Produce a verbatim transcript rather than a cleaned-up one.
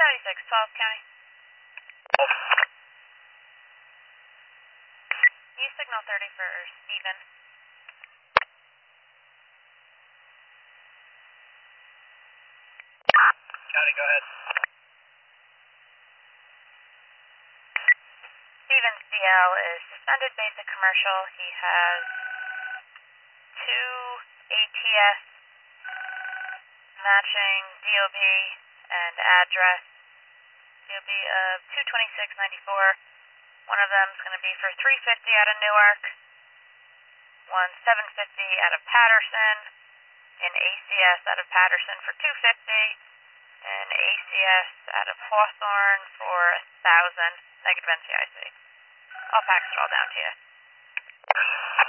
seventy-six, twelve County. Use signal thirty for Steven. County, go ahead. Steven's D L is suspended basic commercial. He has two A T S matching D O B and address. D O B of two twenty-six ninety-four. One of them is going to be for three fifty out of Newark. One seven fifty out of Patterson. An A C S out of Patterson for two fifty. An A C S out of Hawthorne for one thousand. Negative N C I C. I'll fax it all down to you.